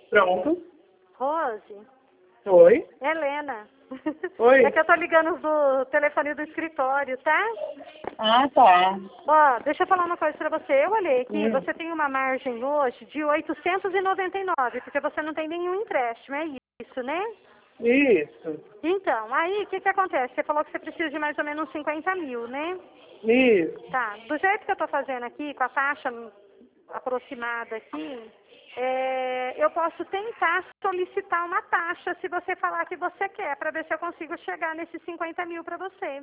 Pronto. Rose, Oi. Helena. Oi. É que eu tô ligando do telefone do escritório, tá? Ah, tá. Ó, deixa eu falar uma coisa pra você. Eu olhei aqui, Hum. você tem uma margem hoje de 899, porque você não tem nenhum empréstimo, é isso, né? Isso. Então, aí o que acontece? Você falou que você precisa de mais ou menos 50 mil, né? Isso. Tá, do jeito que eu tô fazendo aqui, com a taxa aproximada aqui, eu posso tentar solicitar uma taxa se você falar que você quer, para ver se eu consigo chegar nesses 50 mil para você.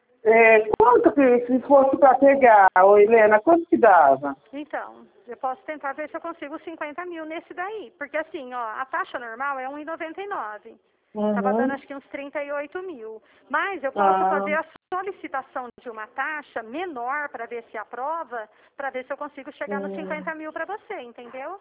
Quanto que se fosse para pegar, ô Helena, quanto que dava? Então, eu posso tentar ver se eu consigo 50 mil nesse daí. Porque assim, ó, a taxa normal é 1,99. Estava dando Uhum. acho que uns 38 mil. Mas eu posso fazer a solicitação de uma taxa menor para ver se aprova, para ver se eu consigo chegar nos 50 mil para você, entendeu?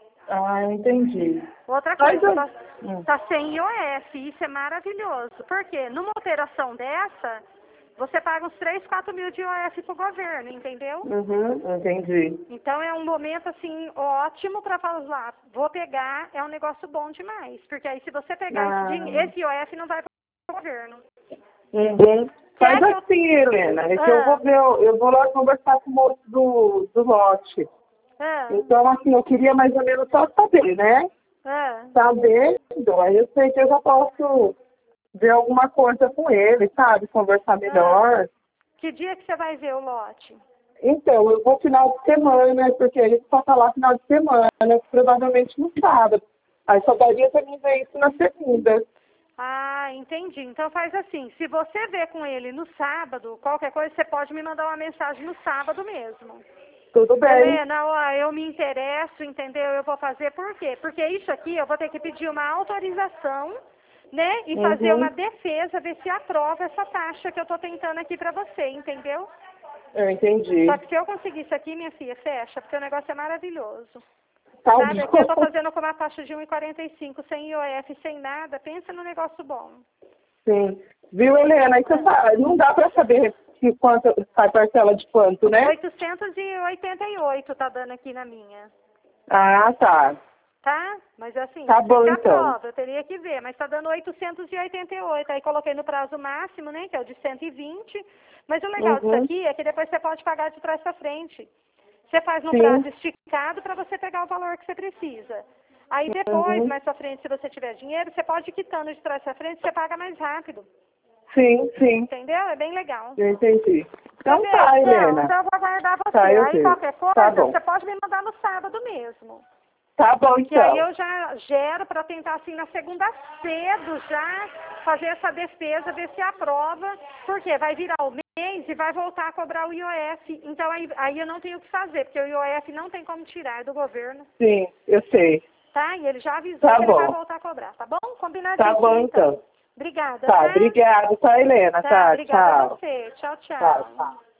Entendi. Outra Mas coisa, eu... tá sem IOF, isso é maravilhoso. Porque numa operação dessa, você paga uns 3, 4 mil de IOF pro governo, entendeu? Entendi. Então é um momento assim ótimo para falar, vou pegar, é um negócio bom demais. Porque aí se você pegar esse IOF não vai pro governo. Uhum. Faz Quer que eu... assim, Helena, é que eu vou Ah, ver, eu vou lá conversar com o moço do lote. ah, Então, assim, eu queria mais ou menos só saber, né? ah. Sabendo, aí eu sei que eu já posso ver alguma coisa com ele, sabe? Conversar melhor. Que dia que você vai ver o lote? Então, eu vou final de semana, porque ele só tá lá final de semana, provavelmente no sábado. Aí só daria pra mim ver isso na segunda. Ah, entendi. Então faz assim, se você ver com ele no sábado, qualquer coisa, você pode me mandar uma mensagem no sábado mesmo. Tudo bem. Helena, ó, eu me interesso, entendeu? Eu vou fazer por quê? Porque isso aqui eu vou ter que pedir uma autorização, né? E fazer uma defesa, ver se aprova essa taxa que eu tô tentando aqui pra você, entendeu? Eu entendi. Só que se eu conseguir isso aqui, minha filha, fecha, porque o negócio é maravilhoso. Tá Sabe, aqui eu tô bom. fazendo com uma taxa de 1,45, sem IOF, sem nada. Pensa no negócio bom. Sim. Viu, Helena? Aí você não dá pra saber se quanto sai parcela de quanto, né? 888 tá dando aqui na minha. Ah, tá. Tá? Mas assim, Tá não sei bom, se então. aprova, eu teria que ver, mas tá dando 888. Aí coloquei no prazo máximo, né, que é o de 120. Mas o legal disso Uhum. aqui é que depois você pode pagar de trás pra frente. Você faz no Sim. prazo esticado para você pegar o valor que você precisa. Aí depois, Uhum. mais pra frente, se você tiver dinheiro, você pode ir quitando de trás pra frente, você paga mais rápido. Sim, sim. Entendeu? É bem legal. Eu entendi. Quer Então ver? tá, Então, Helena. então eu vou aguardar você. Tá, eu Aí vejo. qualquer Tá coisa, bom. você pode me mandar no sábado mesmo. Tá bom, Que aí então. eu já gero para tentar, assim, na segunda cedo já fazer essa defesa, ver se aprova, porque vai virar o mês e vai voltar a cobrar o IOF. Então aí eu não tenho o que fazer, porque o IOF não tem como tirar, é do governo. Sim, eu sei. Tá? E ele já avisou Tá que ele vai bom. voltar a cobrar, tá bom? Tá bom, Combinadíssimo, então. então. Obrigada, Tá, tá? obrigado, tá, Helena? Tá, Tá, obrigada a tchau. você. Tchau, Tá, tchau. tchau.